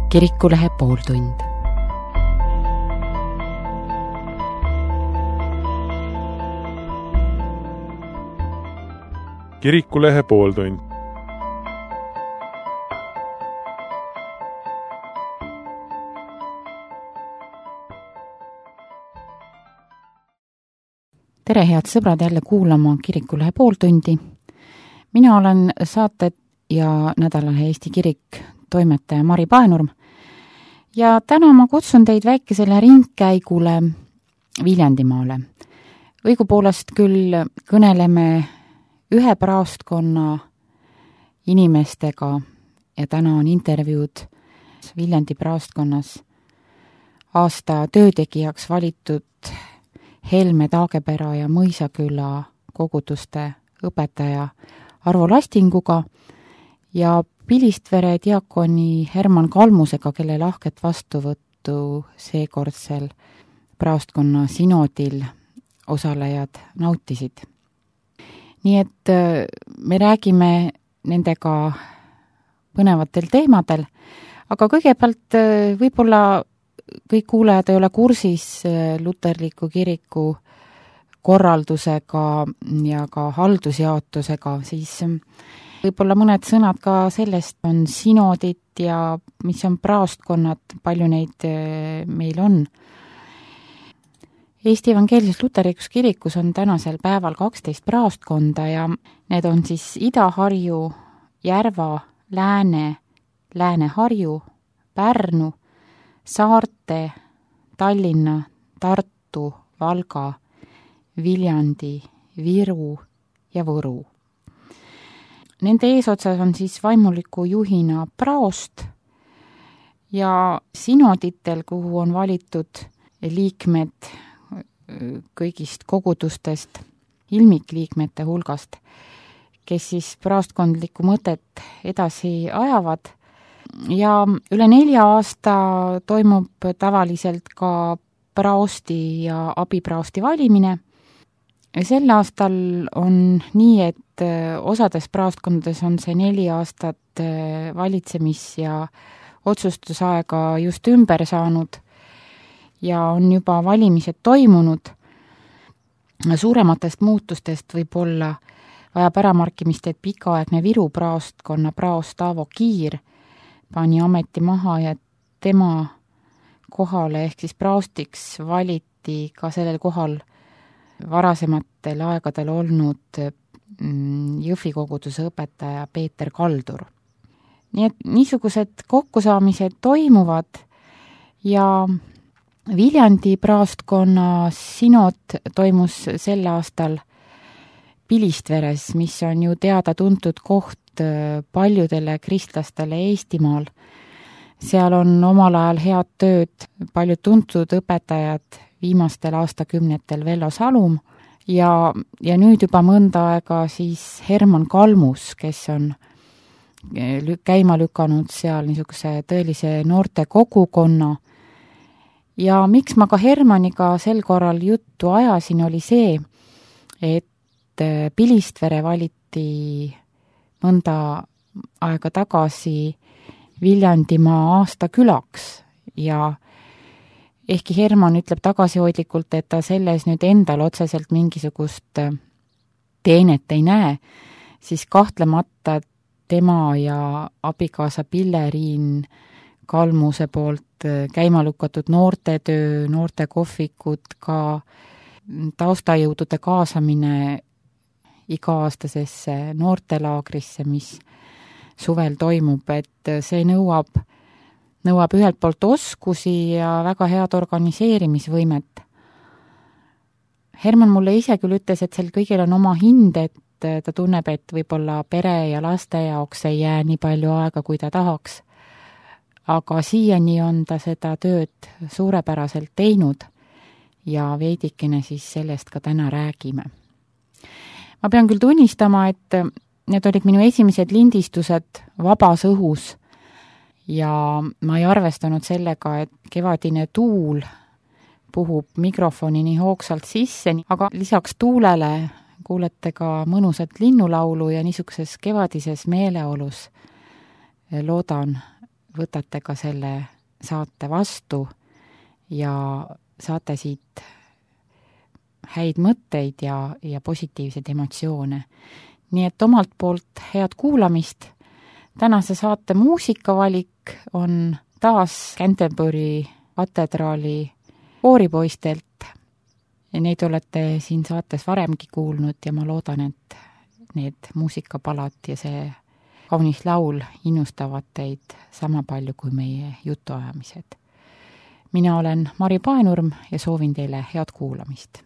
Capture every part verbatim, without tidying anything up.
Kirikulehe pooltund. Kirikulehe pooltund. Tere, head sõbrad, jälle kuulama Kirikulehe pooltundi. Mina olen saate ja nädalalehe Eesti Kirik toimetaja Mari Paenurm ja täna ma kutsun teid väikesele ringkäigule Viljandimaale. Õigupoolest küll kõneleme ühe praostkonna inimestega ja täna on intervjuud Viljandi praostkonnas aasta töötegijaks valitud Helme Taagepera ja Mõisaküla koguduste õpetaja Arvo Lastinguga ja Pilistvere diakoni Herman Kalmusega, kelle lahket vastuvõttu seekordsel praostkonna sinodil osalejad nautisid. Nii et me räägime nendega põnevatel teemadel, aga kõigepealt võib-olla kõik kuulajad ei ole kursis luterliku kiriku korraldusega ja ka haldusjaotusega, siis võib-olla mõned sõnad ka sellest on sinodit ja mis on praostkonnad, palju neid meil on. Eesti Evangeelses Luterlikus kirikus on tänasel päeval kaksteist praostkonda ja need on siis Ida-Harju, Järva, Lääne, Lääne-Harju, Pärnu, Saarte, Tallinna, Tartu, Valga, Viljandi, Viru ja Võru. Nende eesotsas on siis vaimuliku juhina praost ja sinoditel, kuhu on valitud liikmed kõigist kogudustest, ilmikliikmete hulgast, kes siis praostkondlikku mõtet edasi ajavad. Ja üle nelja aasta toimub tavaliselt ka praosti ja abipraosti valimine. Sel aastal on nii, et osades praostkondades on see neli aastat valitsemis- ja otsustusaega just ümber saanud ja on juba valimised toimunud. Suurematest muutustest võib olla vajab äramarkimist, et pikaaegne Viru praostkonna praost Taavo Kiir pani ameti maha ja tema kohale ehk siis praostiks valiti ka sellel kohal varasematel aegadel olnud Jõhvi koguduse õpetaja Peeter Kaldur. Nii et niisugused kokkusaamised toimuvad ja Viljandi praostkonna sinod toimus sel aastal Pilistveres, mis on ju teada-tuntud koht paljudele kristlastele Eestimaal. Seal on omal ajal head tööd paljud tuntud õpetajad viimastel aastakümnetel Vello Salum ja, ja nüüd juba mõnda aega siis Herman Kalmus, kes on käima lükanud seal niisuguse tõelise noorte kogukonna. Ja miks ma ka Hermaniga sel korral juttu ajasin, oli see, et Pilistvere valiti mõnda aega tagasi Viljandimaa aastakülaks ja ehkki Herman ütleb tagasihoidlikult, et ta selles nüüd endal otseselt mingisugust teenet ei näe, siis kahtlemata tema ja abikaasa Pilleriin Kalmuse poolt käima lükatud noortetöö, noortekohvikud, ka taustajõudude kaasamine iga-aastasesse noortelaagrisse, mis suvel toimub, et see nõuab, nõuab ühelt poolt oskusi ja väga head organiseerimisvõimet. Herman mulle ise küll ütles, et sel kõigil on oma hind, et ta tunneb, et võib-olla pere ja laste jaoks ei jää nii palju aega, kui ta tahaks. Aga siiani on ta seda tööd suurepäraselt teinud ja veidikene siis sellest ka täna räägime. Ma pean küll tunnistama, et need olid minu esimesed lindistused vabas õhus ja ma ei arvestanud sellega, et kevadine tuul puhub mikrofoni nii hoogsalt sisse, aga lisaks tuulele kuulete ka mõnusat linnulaulu ja niisuguses kevadises meeleolus loodan võtate ka selle saate vastu ja saate siit häid mõtteid ja, ja positiivseid emotsioone. Nii et omalt poolt head kuulamist. Tänase saate muusikavalik on taas Canterbury katedraali kooripoistelt. Neid olete siin saates varemgi kuulnud ja ma loodan, et need muusikapalad ja see kaunis laul innustavad teid sama palju kui meie jutuajamised. Mina olen Mari Paenurm ja soovin teile head kuulamist.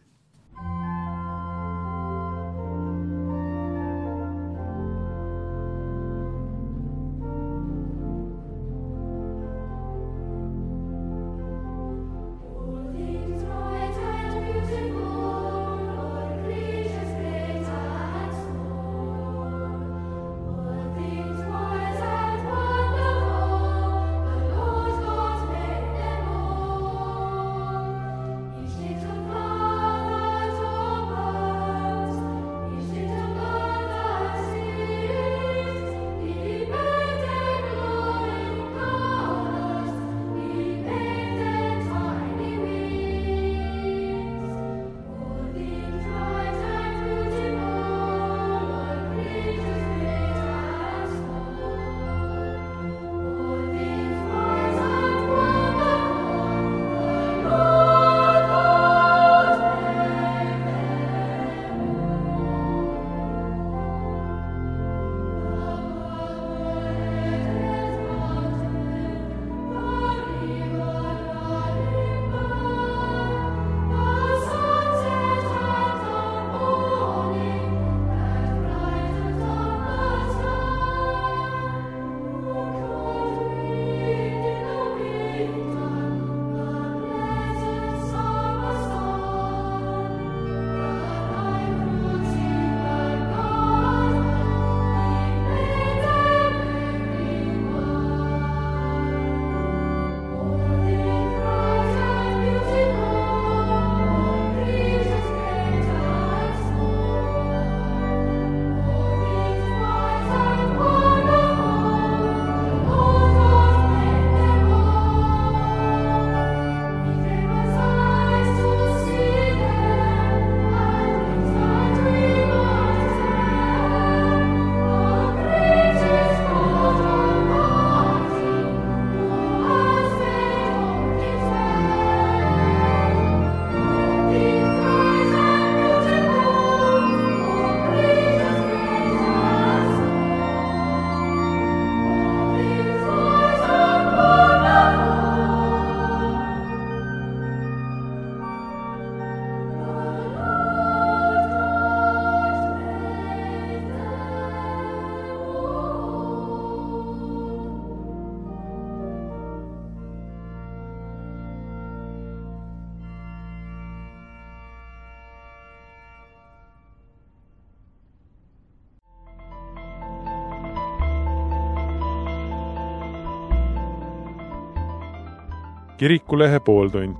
Kirikulehe pooltund.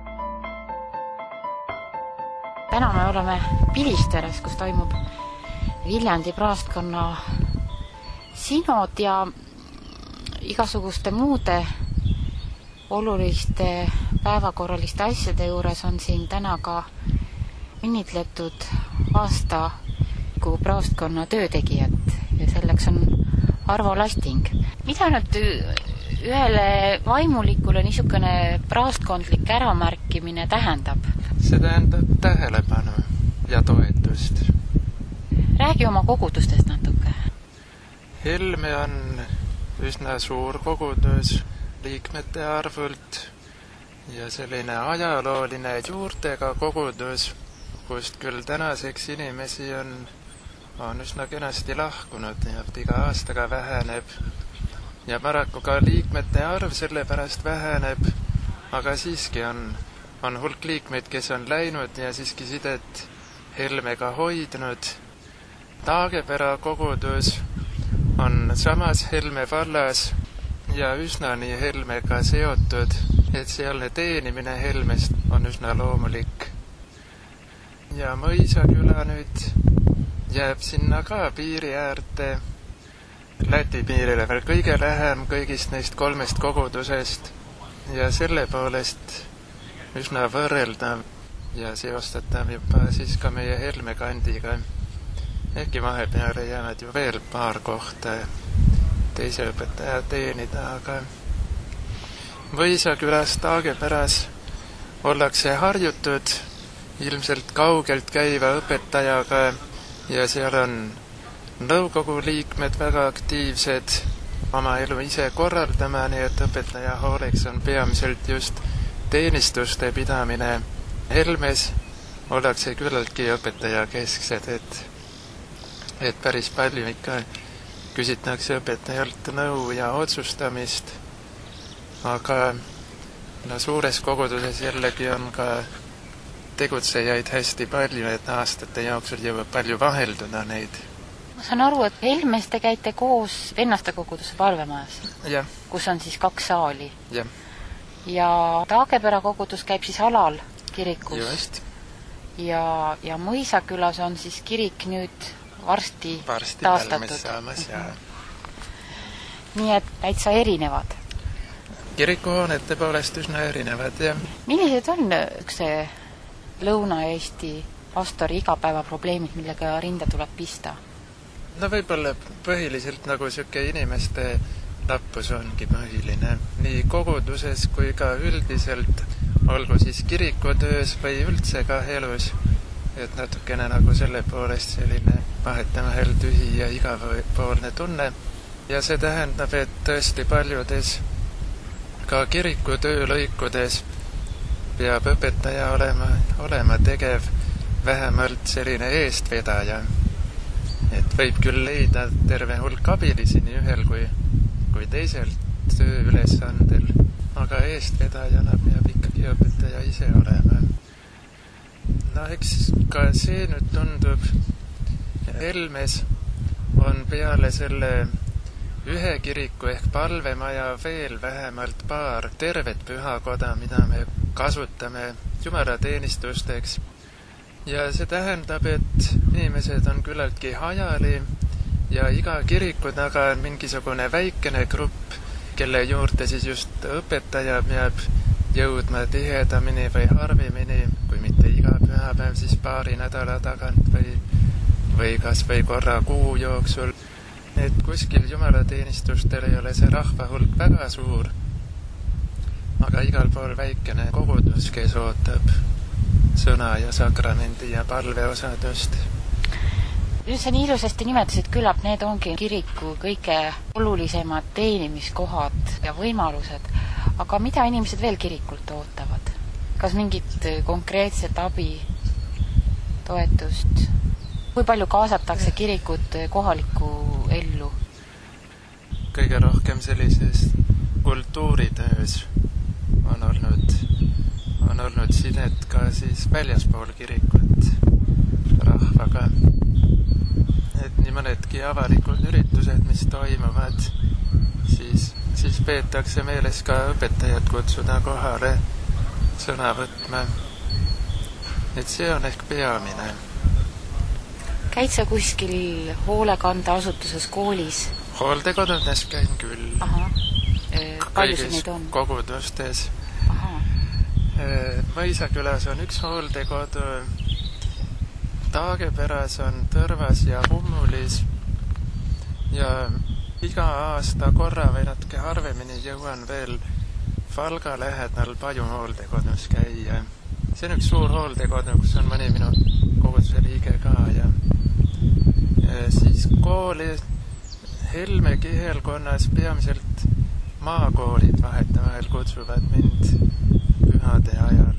Täna me oleme Pilistveres, kus toimub Viljandi praastkonna sinod ja igasuguste muude oluliste päevakorraliste asjade juures on siin täna ka õnnitletud aasta kui praastkonna töötegijat ja selleks on Arvo Lasting. Mida nüüd ühele vaimulikule niisugune praastkondlik äramärkimine tähendab? See tähendab tähelepanu ja toetust. Räägi oma kogudustest natuke. Helme on üsna suur kogudus liikmete arvult ja selline ajalooline juurtega kogudus, kust küll tänaseks inimesi on, on üsna kenasti lahkunud ja iga aastaga väheneb. Ja paraku ka liikmete arv sellepärast väheneb, aga siiski on, on hulk liikmeid, kes on läinud ja siiski sidet Helmega hoidnud. Taagepera kogudus on samas Helme vallas ja üsna nii Helmega seotud, et sealne teenimine Helmest on üsna loomulik. Ja Mõisaküla nüüd jääb sinna ka piiri äärde Läti piirile veel kõige lähem kõigist neist kolmest kogudusest ja selle poolest üsna võrreldav ja seostatav juba siis ka meie Helme kandiga. Ehkki vahepeale jäävad ju veel paar kohta teise õpetaja teenida, aga Võisakülas Taagepäras ollakse harjutud ilmselt kaugelt käiva õpetajaga ja seal on nõukogu liikmed väga aktiivsed oma elu ise korraldama, nii et õpetaja hooleks on peamiselt just teenistuste pidamine. Helmes ollakse küllaltki õpetaja kesksed, et, et päris palju ikka küsitakse õpetajalt nõu ja otsustamist, aga no, suures koguduses jällegi on ka tegutsejaid hästi palju, et aastate jooksul jõuab palju vahelduda neid. Ma saan aru, et Helmes te käite koos vennaste koguduse palvemajas, ja. kus on siis kaks saali. Ja, ja Taagepera kogudus käib siis alal kirikus. Just. Ja, ja Mõisakülas on siis kirik nüüd varsti, varsti taastatud. Saamas, ja. Nii et täitsa erinevad. Kirikuhoonete poolest üsna erinevad, jah. Millised on üks Lõuna-Eesti pastori igapäevaprobleemid, millega rinda tuleb pista? No võib-olla põhiliselt nagu siuke inimeste lappus ongi põhiline. Nii koguduses kui ka üldiselt, olgu siis kirikutöös või üldse ka elus. Et natukene nagu selle poolest selline vahetamahel tühi ja igapoolne tunne. Ja see tähendab, et tõesti paljudes ka kirikutöö lõikudes peab õpetaja olema, olema tegev vähemalt selline eestvedaja. Et võib küll leida terve hulk abilisi nii ühel kui, kui teisel tööülesandel, aga eestvedajana peab ikkagi õpetaja ise olema. No eks ka see nüüd tundub, Helmes on peale selle ühe kiriku ehk palvemaja veel vähemalt paar tervet pühakoda, mida me kasutame jumalateenistusteks. Ja see tähendab, et inimesed on küllaltki hajali ja iga kiriku taga on mingisugune väikene grupp, kelle juurde siis just õpetaja peab jõudma tihedamini või harvimini, kui mitte iga pühapäev, siis paari nädala tagant või, või kas või korra kuu jooksul. Et kuskil jumalateenistustel ei ole see rahvahulk väga suur, aga igal pool väikene kogudus, kes ootab sõna ja sakramendi ja palveosadust. Nüüd sa nii ilusasti nimetasid, küllap need ongi kiriku kõige olulisemad teenimiskohad ja võimalused, aga mida inimesed veel kirikult ootavad? Kas mingit konkreetset abi, toetust? Kui palju kaasatakse kirikut kohalikku ellu? Kõige rohkem sellises kultuuritöös on olnud, on olnud sidet ka siis väljaspool kirikut rahvaga. Et nii mõnedki avalikud üritused, mis toimuvad, siis, siis peetakse meeles ka õpetajad kutsuda kohale sõna võtma. Et see on ehk peamine. Käid sa kuskil hoolekandeasutuses koolis? Hooldekodudes käin küll. Aha. Palju see neid on? Kogudustes. Aha. Mõisakülas on üks hooldekodu, Taagepäras on Tõrvas ja Hummulis ja iga aasta korra või natuke harvemini jõuan veel Valga lähedal Paju hooldekodus käia. See on üks suur hooldekodu, kus on mõni minu koguduse liige ka ja, ja siis kooli Helme kihelkonnas peamiselt maakoolid vahetavahel kutsuvad mind pühade ajal.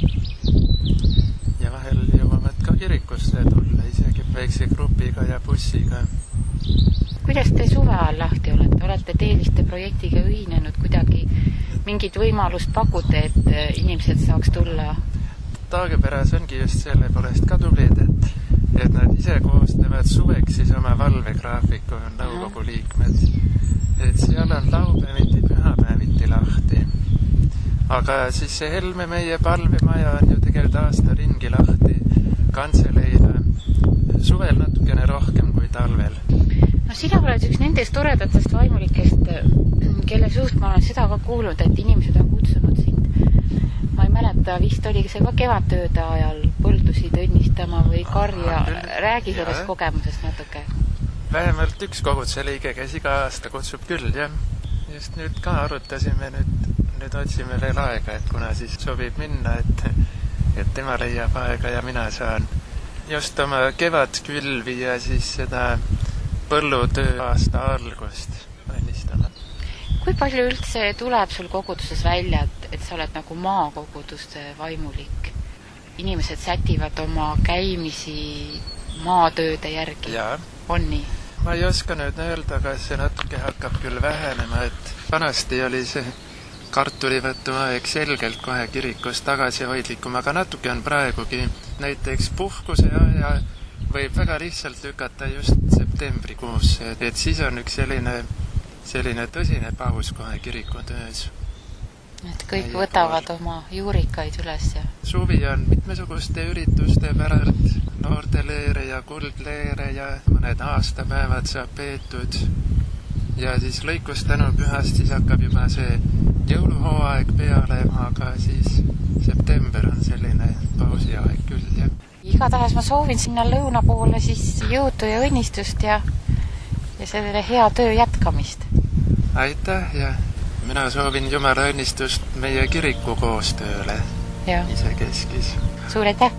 Ja vahel jõuavad ka kirikusse tulla, isegi väikse grupiga ja bussiga. Kuidas te suve ajal lahti olete? Olete teeliste projektiga ühinenud kuidagi? Mingit võimalust pakute, et inimesed saaks tulla? Taagepäras ongi just selle poolest ka tublid, et, et nad ise koostavad suveks siis oma valvegraafiku nõukogu liikmed. Et seal on laupäeviti, pühapäeviti lahti. Aga siis see Helme meie palvemaja on ju tegelikult aasta ringi lahti kantseleina. Suvel natukene rohkem kui talvel. no sina oled üks nendest toredatest vaimulikest, kelle suust ma olen seda ka kuulnud, et inimesed on kutsunud sind. Ma ei mäleta, vist oli see ka kevadtööde ajal põldusid õnnistama või karja. Räägi sellest kogemusest natuke. Vähemalt üks koguduse liige, kes iga aasta kutsub küll, jah. Just nüüd ka arutasime, nüüd, nüüd otsime veel aega, et kuna siis sobib minna, et, et tema leiab aega ja mina saan just oma kevadkülvi ja siis seda põllutöö aasta algust õnnistama. Kui palju üldse tuleb sul koguduses välja, et, et sa oled nagu maakoguduste vaimulik? Inimesed sätivad oma käimisi maatööde järgi. Jaa. On nii? Ma ei oska nüüd öelda, aga see natuke hakkab küll vähenema, et vanasti oli see kartulivõtu aeg selgelt kohe kirikus tagasihoidlikum, aga natuke on praegugi. Näiteks puhkuse aja võib väga lihtsalt lükata just septembrikuusse, et siis on üks selline, selline tõsine paus kohe kirikutöös. Et kõik ja võtavad pool. Oma juurikaid üles ja... Suvi on mitmesuguste ürituste päralt, noorteleere ja kuldleere ja mõned aastapäevad saab peetud. Ja siis lõikustänu pühast siis hakkab juba see jõuluhooaeg peale, aga siis september on selline pausiaeg küll, jah. Igatahes ma soovin sinna lõuna poole siis jõudu ja õnnistust ja, ja sellele hea töö jätkamist. Aitäh ja mina soovin Jumala õnnistust meie kiriku koostööle ja. Ise keskis. Suur aitäh!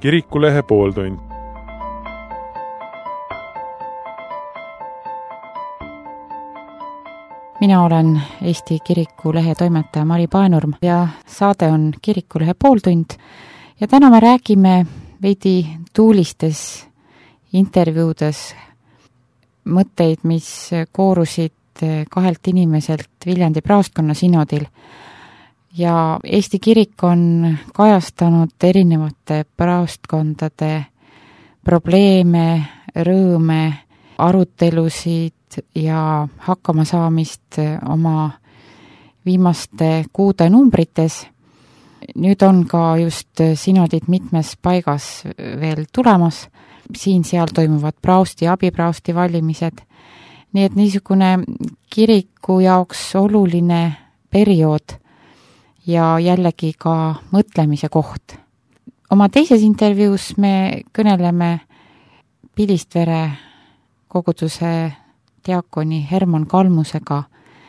Kirikulehe pooltund. Mina olen Eesti Kirikulehe toimetaja Mari Paenurm ja saade on Kirikulehe pooltund ja täna me räägime veidi tuulistes intervjuudes mõtteid, mis koorusid kahelt inimeselt Viljandi praostkonna sinodil. Ja Eesti kirik on kajastanud erinevate praostkondade probleeme, rõõme, arutelusid ja hakkama saamist oma viimaste kuude numbrites. Nüüd on ka just sinodid mitmes paigas veel tulemas. Siin-seal toimuvad praosti ja abipraosti valimised. Nii et niisugune kiriku jaoks oluline periood ja jällegi ka mõtlemise koht. Oma teises intervjuus me kõneleme Pilistvere koguduse diakoni Herman Kalmusega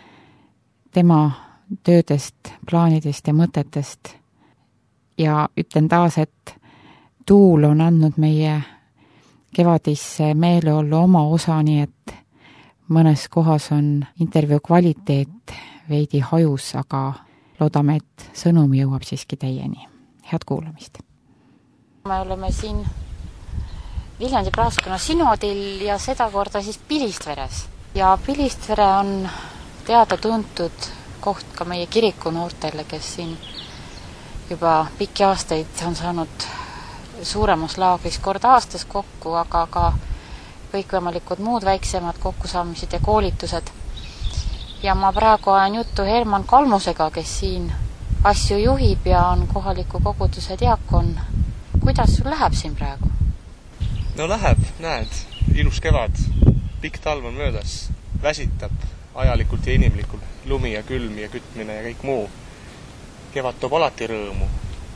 tema töödest, plaanidest ja mõtetest. Ja ütlen taas, et tuul on andnud meie kevadisse meeleollu oma osa, nii et mõnes kohas on intervjuu kvaliteet veidi hajus, aga loodame, et sõnum jõuab siiski teieni. Head kuulamist! Me oleme siin Viljandi praostkonna sinodil ja seda korda siis Pilistveres. Ja Pilistvere on teada tuntud koht ka meie kiriku noortele, kes siin juba pikki aastaid on saanud suuremas laagris kord aastas kokku, aga ka kõikvõimalikud muud väiksemad kokkusaamised ja koolitused. Ja ma praegu ajan juttu Herman Kalmusega, kes siin asju juhib ja on kohaliku koguduse diakon. Kuidas sul läheb siin praegu? No läheb, näed, ilus kevad, pikk talv on möödas, väsitab ajalikult ja inimlikult, lumi ja külm ja kütmine ja kõik muu. Kevad toob alati rõõmu.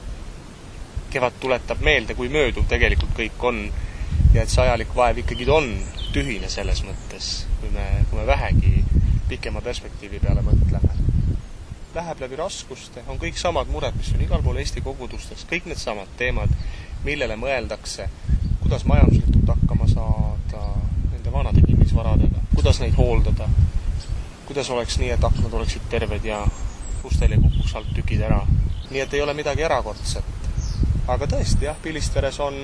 Kevad tuletab meelde, kui mööduv tegelikult kõik on ja et see ajalik vaev ikkagi on tühine selles mõttes, kui me, kui me vähegi pikema perspektiivi peale mõtleme. Läheb läbi raskuste, on kõik samad mured, mis on igal pool Eesti kogudustes, kõik need samad teemad, millele mõeldakse, kuidas majanduslikult hakkama saada nende vanade kinnisvaradega, kuidas neid hooldada, kuidas oleks nii, et aknad oleksid terved ja ustel ei kukuks alt tükid ära. Nii et ei ole midagi erakordset. Aga tõesti, jah, Pilistveres on,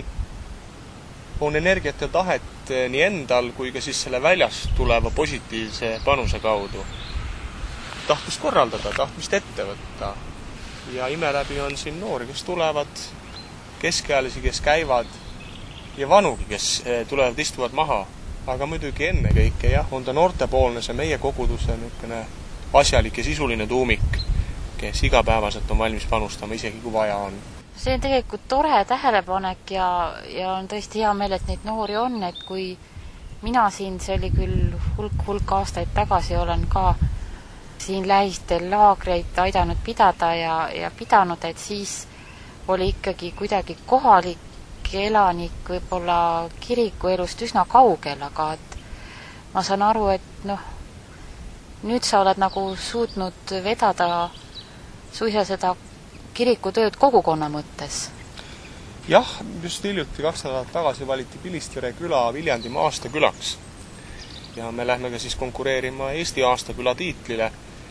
on energiat ja tahet nii endal kui ka siis selle väljast tuleva positiivse panuse kaudu. Tahtmist korraldada, tahtmist ette võtta. Ja ime läbi on siin noori, kes tulevad, keskealisi, kes käivad ja vanugi, kes tulevad, istuvad maha. Aga muidugi enne kõike, jah, on ta noortepoolne, see meie koguduse niisugune asjalik ja sisuline tuumik, kes igapäevaselt on valmis panustama, isegi kui vaja on. See on tegelikult tore tähelepanek ja, ja on tõesti hea meel, et neid noori on, et kui mina siin, see oli küll hulk, hulk aastaid tagasi, olen ka siin lähistel laagreid aidanud pidada ja, ja pidanud, et siis oli ikkagi kuidagi kohalik elanik võib-olla kiriku elust üsna kaugel, aga et ma saan aru, et noh, nüüd sa oled nagu suutnud vedada suisa seda kirikutööd kogukonna mõttes. Jah, just hiljuti kaks nädalat tagasi valiti Pilistvere küla Viljandimaa aastakülaks. Ja me lähme ka siis konkureerima Eesti aastaküla tiitlile.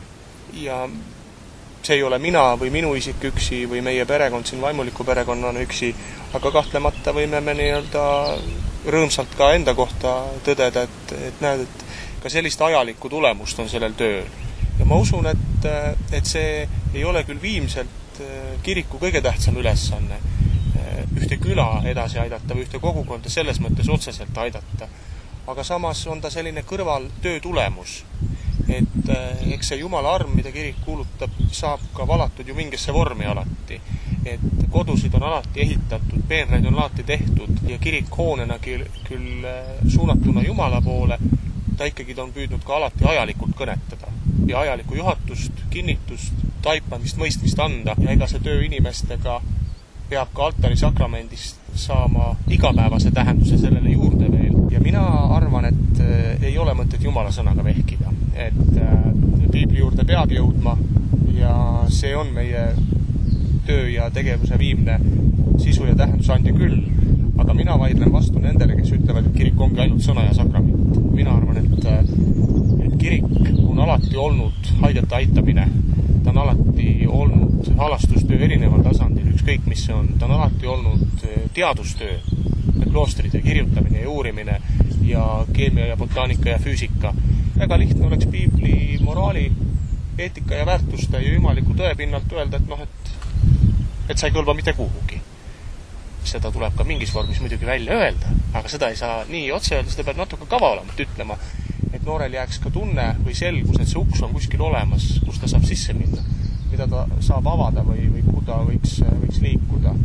Ja see ei ole mina või minu isik üksi või meie perekond siin vaimuliku perekonnana üksi, aga kahtlemata võime me nii-öelda rõõmsalt ka enda kohta tõdeda, et, et näed, et ka sellist ajalikku tulemust on sellel tööl. Ja ma usun, et, et see ei ole küll viimselt kiriku kõige tähtsam ülesanne ühte küla edasi aidata või ühte kogukonda selles mõttes otseselt aidata. Aga samas on ta selline kõrval töö tulemus. Et eks see Jumala arm, mida kirik kuulutab, saab ka valatud ju mingisse vormi alati. Et kodusid on alati ehitatud, peenraid on alati tehtud ja kirik hoonena küll, küll suunatuna Jumala poole, ta ikkagi on püüdnud ka alati ajalikult kõnetada. Ja ajalikku juhatust, kinnitust, taipamist, mõistmist anda ja ega see töö inimestega peab ka altari sakramendist saama igapäevase tähenduse sellele juurde veel. Ja mina arvan, et ei ole mõtet Jumala sõnaga vehkida. Et piibli juurde peab jõudma ja see on meie töö ja tegevuse viimne sisu ja tähendusandja küll, aga mina vaidlen vastu nendele, kes ütlevad, et kirik ongi ainult sõna ja sakrament. Mina arvan, et, et kirik on alati olnud haigete aitamine, ta on alati olnud halastustöö erineval tasandil, ükskõik mis see on, ta on alati olnud teadustöö, kloostrite kirjutamine ja uurimine ja keemia ja botaanika ja füüsika. Väga lihtne oleks piibli moraali, eetika ja väärtuste ja jumaliku tõe pinnalt öelda, et noh, et, et sa ei kõlba mitte kuhugi. Seda tuleb ka mingis vormis muidugi välja öelda, aga seda ei saa nii otse öelda, seda peab natuke kavalamalt ütlema, et noorel jääks ka tunne või selgus, et see uks on kuskil olemas, kus ta saab sisse minna, mida ta saab avada või, või kuhu ta võiks, võiks liikuda.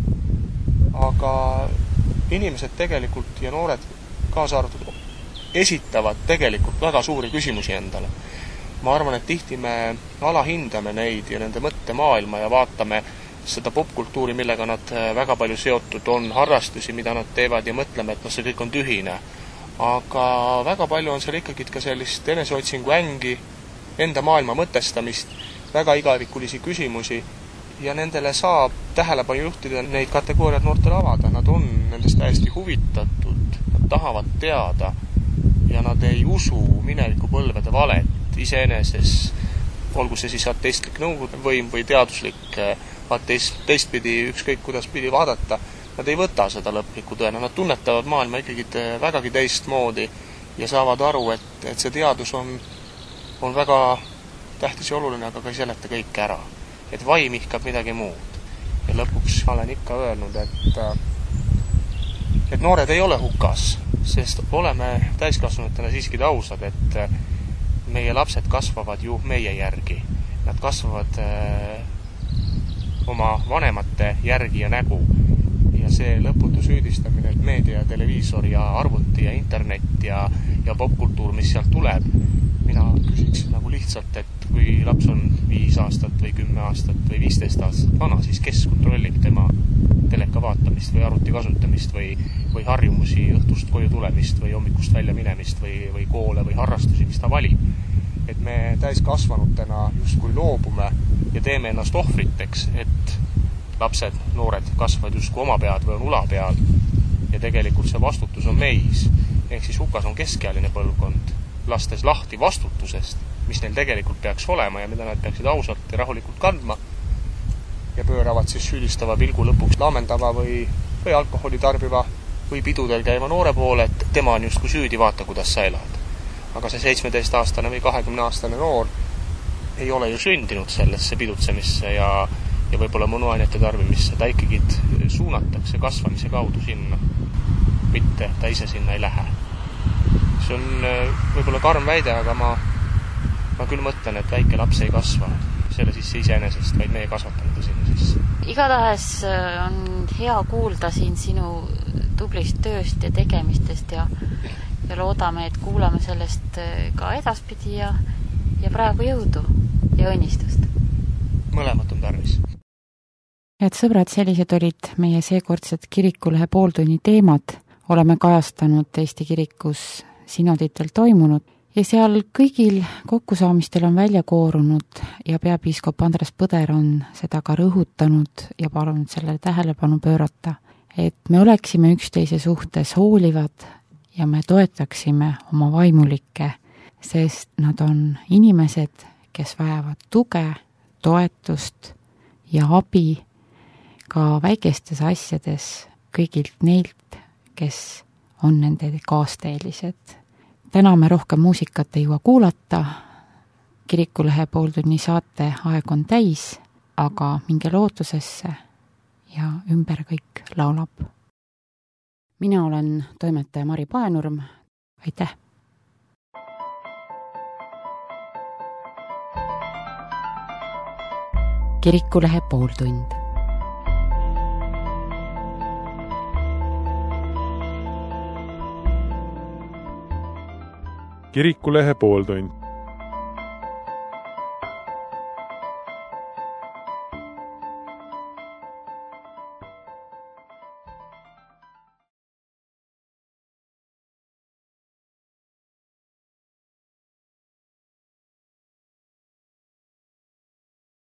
Aga inimesed tegelikult ja noored kaasa arvatud esitavad tegelikult väga suuri küsimusi endale. Ma arvan, et tihti me alahindame neid ja nende mõttemaailma ja vaatame seda popkultuuri, millega nad väga palju seotud on, harrastusi, mida nad teevad ja mõtleme, et no see kõik on tühine. Aga väga palju on seal ikkagi ka sellist eneseotsingu ängi, enda maailma mõtestamist, väga igavikulisi küsimusi ja nendele saab tähelepanu juhtida neid kategooriad noortele avada. Nad on nendest täiesti huvitatud, nad tahavad teada ja nad ei usu mineviku põlvede valet iseeneses, olgu see siis ateistlik nõukogude võim või teaduslik ateism, teistpidi, ükskõik kuidas pidi vaadata, nad ei võta seda lõplikku tõena, nad tunnetavad maailma ikkagi vägagi teistmoodi ja saavad aru, et, et see teadus on, on väga tähtis ja oluline, aga ka ei seleta kõike ära. Et vaim ihkab midagi muud. Ja lõpuks olen ikka öelnud, et, et noored ei ole hukas, sest oleme täiskasvanutena siiski ausad, et meie lapsed kasvavad ju meie järgi. Nad kasvavad äh, oma vanemate järgi ja nägu. Ja see lõputu süüdistamine, et meedia, televiisor ja arvuti ja internet ja, ja popkultuur, mis sealt tuleb, mina küsiks nagu lihtsalt, et kui laps on viis aastat või kümme aastat või viisteist aastat vana, siis kes kontrollib tema teleka vaatamist või arvuti kasutamist või, või harjumusi õhtust koju tulemist või hommikust välja minemist või, või koole või harrastusi, mis ta valib. Et me täiskasvanutena justkui loobume ja teeme ennast ohvriteks, et lapsed, noored kasvavad justkui oma pead või on ula peal ja tegelikult see vastutus on meis. Ehk siis hukas on keskealine põlvkond, lastes lahti vastutusest, mis neil tegelikult peaks olema ja mida nad peaksid ausalt ja rahulikult kandma ja pööravad siis süüdistava pilgu lõpuks laamendava või, või alkoholi tarbiva või pidudel käiva noore poole, et tema on justkui süüdi, vaata kuidas sa elad. Aga see seitsmeteistaastane või kahekümneaastane noor ei ole ju sündinud sellesse pidutsemisse ja, ja võib-olla mõnuainete tarbimisse. Ta ikkagi suunatakse kasvamise kaudu sinna, mitte ta ise sinna ei lähe. See on võib-olla karm väide, aga ma, ma küll mõtlen, et väike laps ei kasva selle sisse iseenesest, vaid meie kasvatame ta sinna sisse. Igatahes on hea kuulda siin sinu tublist tööst ja tegemistest ja, ja loodame, et kuulame sellest ka edaspidi ja, ja praegu jõudu ja õnnistust. Mõlemat on tarvis. Head sõbrad, sellised olid meie seekordsed Kirikulehe pooltunni teemad. Oleme kajastanud Eesti kirikus sinoditel toimunud ja seal kõigil kokkusaamistel on välja koorunud ja peapiiskop Andres Põder on seda ka rõhutanud ja palunud sellele tähelepanu pöörata, et me oleksime üksteise suhtes hoolivad ja me toetaksime oma vaimulikke, sest nad on inimesed, kes vajavad tuge, toetust ja abi ka väikestes asjades kõigilt neilt, kes on nende kaasteelised. Täna me rohkem muusikat ei jõua kuulata, Kirikulehe pooltunni saate aeg on täis, aga minge lootusesse ja ümber kõik laulab. Mina olen toimetaja Mari Paenurm, aitäh! Kirikulehe pooltund. Kirikulehe pooltund.